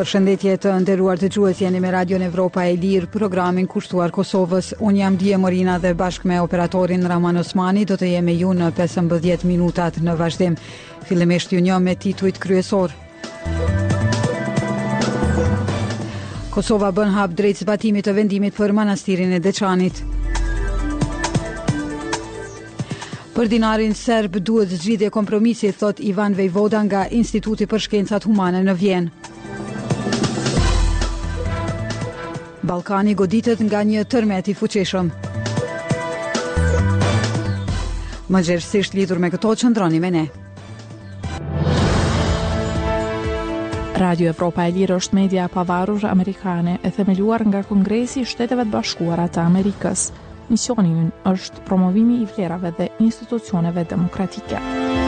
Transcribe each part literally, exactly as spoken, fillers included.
Përshëndetje të nderuar dëgjues, jeni me Radion Evropa e Lirë, programin kushtuar Kosovës. Unë jam Dije Morina dhe bashkë me operatorin Raman Osmani do të jemi ju në pesëmbëdhjetë minutat në vazhdim. Fillimisht ju njoh me titujt kryesor. Kosova bën hap drejt zbatimit të vendimit për manastirin e Deçanit. Për dinarin serb duhet zgjidhje kompromisi, thot Ivan Vejvoda nga Instituti për Shkencat Humane në Vjenë. Ballkani goditet nga një tërmet i fuqishëm. Më gjerësisht lidhur me këto, qëndroni me ne. Radio Evropa e Lirë është media e pavarur amerikane e themeluar nga Kongresi i Shteteve të Bashkuara të Amerikës. Misioni i ynë është promovimi i vlerave dhe institucioneve demokratike.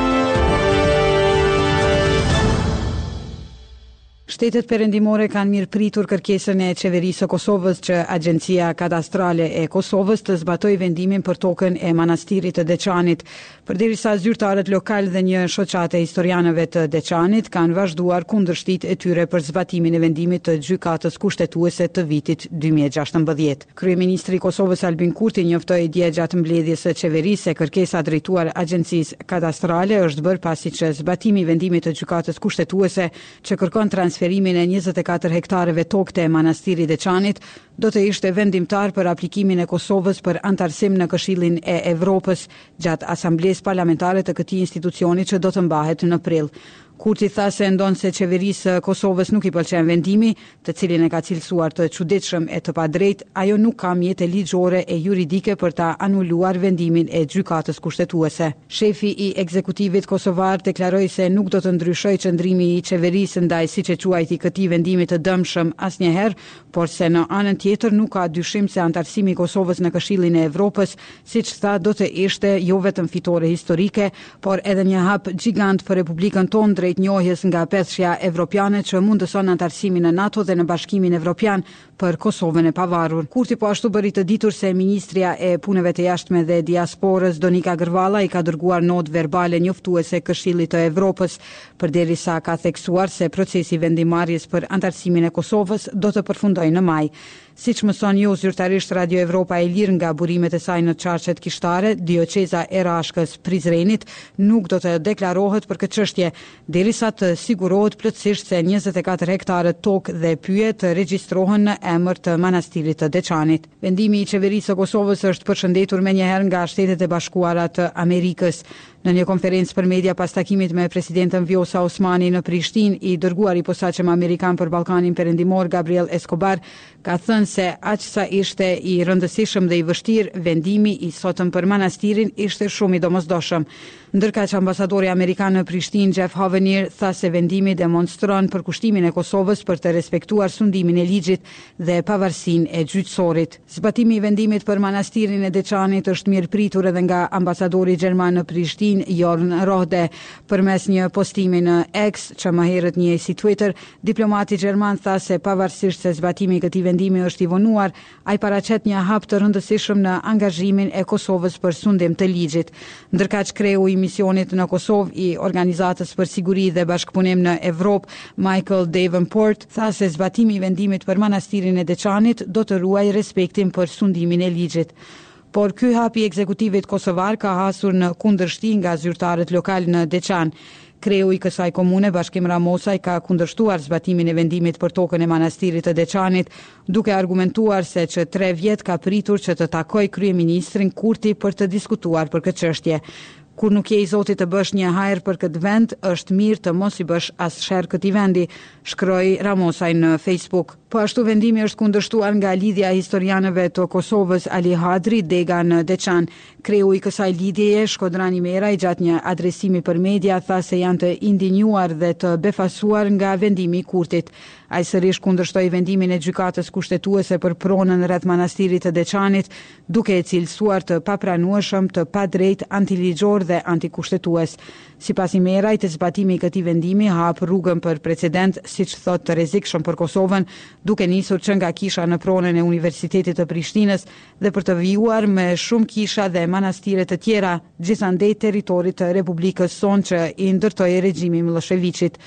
Shtetet perëndimore kanë mirëpritur kërkesën e qeverisë së Kosovës që Agjencia Kadastrale e Kosovës të zbatojë vendimin për tokën e manastirit të Deçanit, përderisa zyrtarët lokal dhe një shoqate historianëve të Deçanit kanë vazhduar kundërshtitë e tyre për zbatimin e vendimit të gjykatës kushtetuese të vitit dy mijë e gjashtëmbëdhjetë. Kryeministri i Kosovës Albin Kurti njoftoi dje gjatë mbledhjes së qeverisë se kërkesa drejtuar Agjencisë Kadastrale është bërë pasi që zbatimi i vendimit të gjykatës kushtetuese që kërkon transferimin e njëzet e katër hektareve tokë të manastirit Deçanit do të ishte vendimtar për aplikimin e Kosovës për antarësim në Këshillin e Evropës gjatë asamblesë parlamentare të këtij institucioni që do të mbahet në prill. Kurti tha se ndonë se qeverisë Kosovës nuk i pëlqen vendimi, të cilin e ka cilësuar të çuditshëm e të padrejtë, ajo nuk ka mjete ligjore e juridike për ta anuluar vendimin e gjykatës kushtetuese. Shefi i ekzekutivit kosovar deklaroi se nuk do të ndryshojë qëndrimi i qeverisë ndaj siç e quajti këtij vendimi të dëmshëm asnjëherë, por se në anën tjetër nuk ka dyshim se antarësimi i Kosovës në Këshillin e Evropës, siç tha, do të ishte jo vetëm fitore historike, por edhe një hap gjigant për Republikën tonë drejt njohjes nga peshqja evropiane që mundëson antarësimin në NATO dhe në Bashkimin Evropian për Kosovën e pavarur. Kurti po ashtu bëri të ditur se ministria e punëve të jashtme dhe diasporës Donika Gërvalla i ka dërguar notë verbale njoftuese Këshillit të Evropës, përderisa ka theksuar se procesi vendimarrjes për antarësimin e Kosovës do të përfundojë në maj. Siç mëson ju zyrtarisht Radio Evropa e Lirë nga burimet e saj në çarqet kishtare, Dioqeza e Rashkës Prizrenit nuk do të deklarohet për këtë çështje, derisa të sigurohet plotësisht se njëzet e katër hektare tokë dhe pyje të regjistrohen në emër të manastirit të Deçanit. Vendimi i qeverisë së Kosovës është përshëndetur menjëherë nga Shtetet e Bashkuara të Amerikës. Në një konferencë për media pas takimit me presidentën Vjosa Osmani në Prishtinë, i dërguari i posaçëm amerikan për Ballkanin Perëndimor Gabriel Escobar ka thënë se aq sa ishte i rëndësishëm dhe i vështirë, vendimi i sotëm për manastirin ishte shumë i domosdoshëm. Ndërkaq ambasadori amerikan në Prishtinë Jeff Hovenier tha se vendimi demonstron përkushtimin e Kosovës për të respektuar sundimin e ligjit dhe pavarësinë e gjyqësorit. Zbatimi i vendimit për manastirin e Deçanit është mirëpritur edhe nga ambasadori gjerman në Prishtinë Jorn Rohde. Përmes një postimi në X, që më herët njihej si Twitter, diplomati gjerman tha se pavarësisht se zbatimi i këtij vendimi është i vonuar, ai paraqet një hap të rëndësishëm në angazhimin e Kosovës për sundim të ligjit. Ndërkaq kreu i misionit në Kosovë i Organizatës për Siguri dhe Bashkëpunim në Evropë, Michael Davenport, tha se zbatimi i vendimit për manastirin e Deçanit do të ruajë respektin për sundimin e ligjit. Por ky hap i ekzekutivit kosovar ka hasur në kundërshti nga zyrtarët lokal në Deçan. Kreu i kësaj komune, Bashkim Ramosaj, ka kundërshtuar zbatimin e vendimit për tokën e manastirit të Deçanit, duke argumentuar se që tre vjet ka pritur që të takoj kryeministrin Kurti për të diskutuar për këtë çështje. Kur nuk je i zotit të bësh një hajër për këtë vend, është mirë të mos i bësh as sherr këtij vendi, shkroi Ramosaj në Facebook. Po ashtu vendimi është kundërshtuar nga lidhja e historianëve të Kosovës Ali Hadri Dega në Deçan. Kreu i kësaj lidhjeje, Shkodrani Meraj, gjatë një adresimi për media, tha se janë të indinjuar dhe të befasuar nga vendimi i Kurtit. Ai sërish kundërshtoi vendimin e gjykatës kushtetuese për pronën rreth manastirit të Deçanit, duke e cilësuar të papranueshëm, të padrejtë, antiligjor dhe antikushtetues. Sipas Merajt, zbatimi i këtij vendimi hap rrugën për precedent, siç thotë, të rrezikshëm për Kosovën, duke nisur që nga kisha në pronën e Universitetit të Prishtinës dhe për të vijuar me shumë kisha dhe manastire të tjera, gjithandej territorit të Republikës sonë që i ndërtoi regjimi Miloševićit.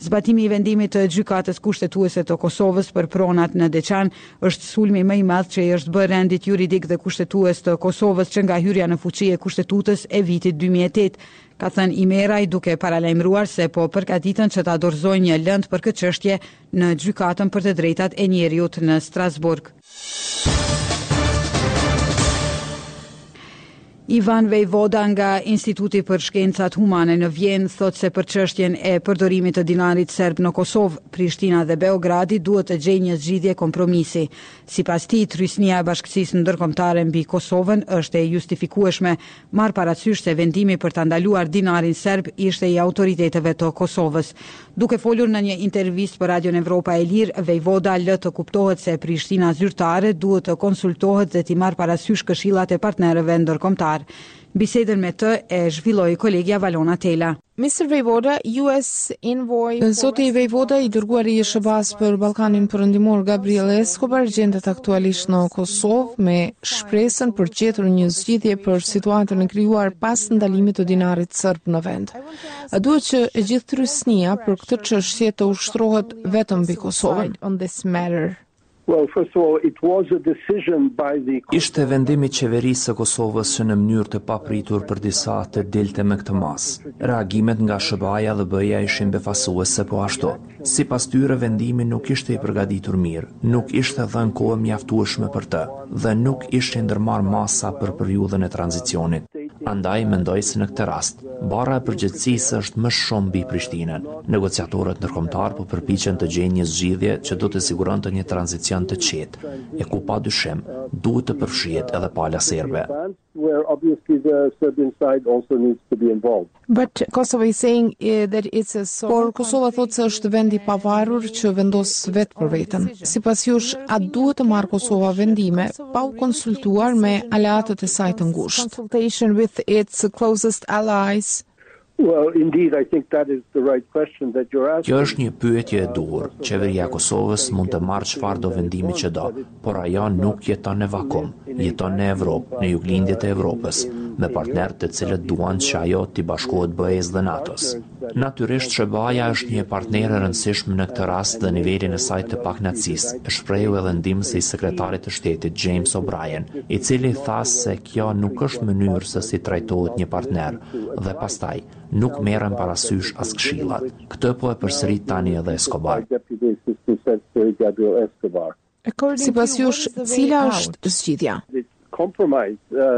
Zbatimi i vendimit të gjykatës kushtetuese të Kosovës për pronat në Deçan është sulmi më i madh që i është bërë rendit juridik dhe kushtetues të Kosovës që nga hyrja në fuqi e kushtetutës e vitit dy mijë e tetë, ka thënë Imeraj duke paralajmëruar se po përgatiten që ta dorëzojnë një lëndë për këtë çështje në gjykatën për të drejtat e njeriut në Strasburg. Ivan Vejvoda nga Instituti për Shkencat Humane në Vjenë thot se për çështjen e përdorimit të dinarit serb në Kosovë, Prishtina dhe Beogradi duhet të gjejnë një zgjidhje kompromisi. Sipas tij, trysnia e bashkësisë ndërkombëtare mbi Kosovën është e justifikueshme, marr parasysh se vendimi për ta ndaluar dinarin serb ishte i autoriteteve të Kosovës. Duke folur në një intervistë për Radion Evropa e Lirë, Vejvoda lë të kuptohet se Prishtina zyrtare duhet të konsultohet dhe t'i marr parasysh këshillat e partnerëve ndërkombëtar. Bisedën me të e zhvilloi kolegja Valona Tela. mister Vejvoda, U S envoy... Zoti Vejvoda, i dërguari i S B A-s për Ballkanin Perëndimor Gabriel Escobar gjendet aktualisht në Kosovë me shpresën për gjetur një zgjidhje për situatën e krijuar pas ndalimit të dinarit serb në vend. A duhet që e gjithë trysnia për këtë çështje të ushtrohet vetëm mbi Kosovën? On this matter. Well, first of all, it was a decision by the... Ishte vendimi i qeverisë së Kosovës që në mënyrë të papritur për disa të dilte me këtë mas. Reagimet nga S B A-ja dhe B E-ja ishin befasuese po ashtu. Sipas tyre vendimi nuk ishte i përgatitur mirë, nuk ishte dhënë kohë mjaftueshme për të dhe nuk ishte ndërmarrë masa për periudhën e tranzicionit. Andaj mendoj se në këtë rast, barra e përgjegjësisë është më shumë mbi Prishtinën. Negociatorët ndërkombëtar po përpiqen të gjejnë një zgjidhje që do të siguronte një tranzicion të qetë, e ku padyshim duhet të përfshihet edhe pala serbe. where obviously the Serbian side also needs to be involved. But Kosovo is saying uh, that it's a Por Kosova thotë se është vend i pavarur që vendos vetë për veten. Sipas jush, a duhet të marrë Kosova vendime pa u konsultuar me aleatët e saj të ngushtë? consultation with its closest allies. Well, indeed, I think that is the right question that you're asking. Kjo është një pyetje e duhur. Qeveria e Kosovës mund të marrë çfarë do vendimi që do, por ajo nuk jeton në vakum. Jeton në Evropë, në juglindjet e Evropës, me partnerë të cilët duan që ajo t'i bashkohet B E-s dhe NATO-s. Natyrisht S B A-ja është një partner e rëndësishëm në këtë rast dhe nivelin e saj të paknacis, e shprehu edhe ndihmësi i sekretarit të shtetit James O'Brien, i cili tha se kjo nuk është mënyrë se si trajtohet një partner, dhe pastaj nuk merren parasysh as këshillat. Këtë po e përsërit tani edhe Escobar. Deputy Assistant Secretary Gabriel Escobar. Sipas jush, cila është zgjidhja? The compromise uh,